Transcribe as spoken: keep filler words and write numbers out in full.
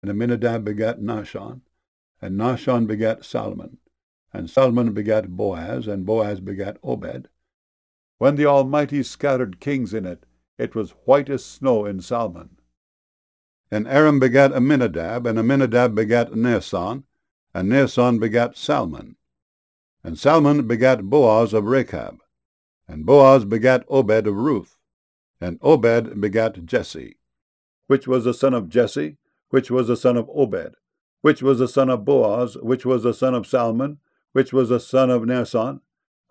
and Amminadab begat Nahshon, and Nahshon begat Salmon, and Salmon begat Boaz, and Boaz begat Obed. When the Almighty scattered kings in it, it was white as snow in Salmon. And Aram begat Amminadab, and Amminadab begat Naasson, and Naasson begat Salmon. And Salmon begat Boaz of Rechab, and Boaz begat Obed of Ruth, and Obed begat Jesse, which was the son of Jesse, which was the son of Obed, which was the son of Boaz, which was the son of Salmon, which was the son of Naasson,